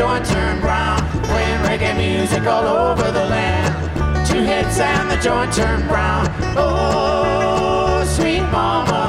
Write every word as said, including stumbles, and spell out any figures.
joint turned brown. Playing reggae music all over the land. Two hits and the joint turned brown. Oh, sweet mama.